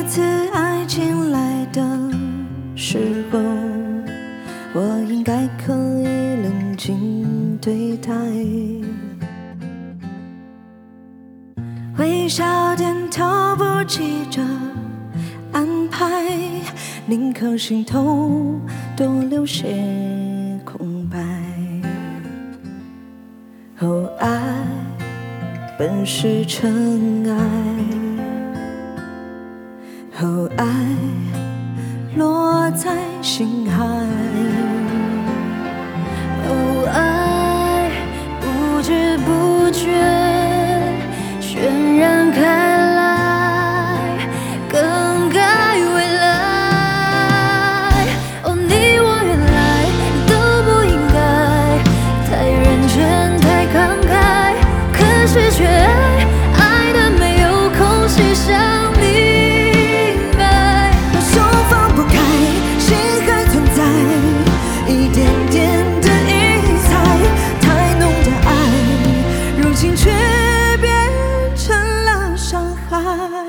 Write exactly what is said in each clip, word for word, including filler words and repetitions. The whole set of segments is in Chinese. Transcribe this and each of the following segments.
一次爱情来的时候，我应该可以冷静对待，微笑点头，不急着安排，宁可心头多留些空白。哦，爱本是尘埃，哦，爱落在心海，哦，爱不知不觉渲染开来，更改未来。哦，你我原来都不应该太认真太慷慨，可是却爱爱的没有空隙想明白。我手放不开，心还存在一点点的疑猜，太浓的爱如今却变成了伤害。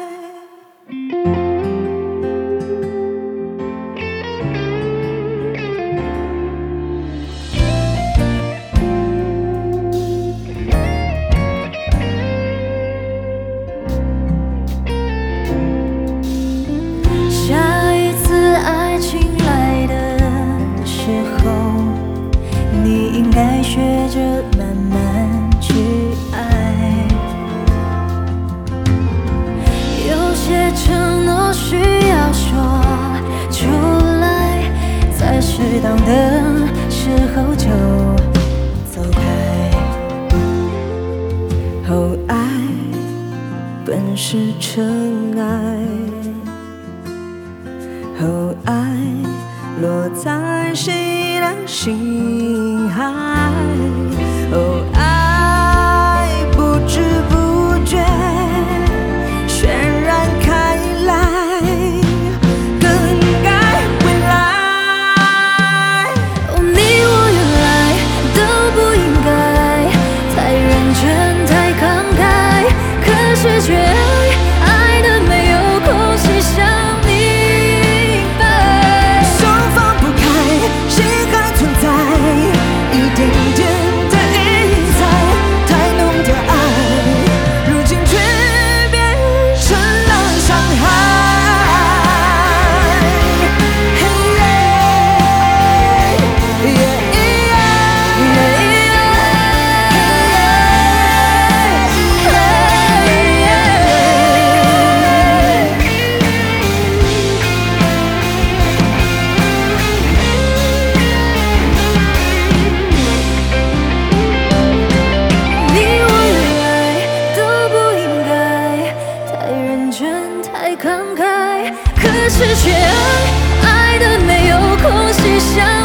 下一次爱情来的时候，你应该学着慢慢去爱。有些承诺需要说出来，在适当的时候就走开。哦，爱本是尘埃，哦，爱落在谁的心海，哦，爱不知不觉渲染开来，更改未来。哦，你我原来都不应该太认真太慷慨，可是却爱爱的没有空隙想明白。手放不开，心还存在一点点的疑猜，太浓的爱如今却变成了伤害。太慷慨，可是却爱爱的没有空隙想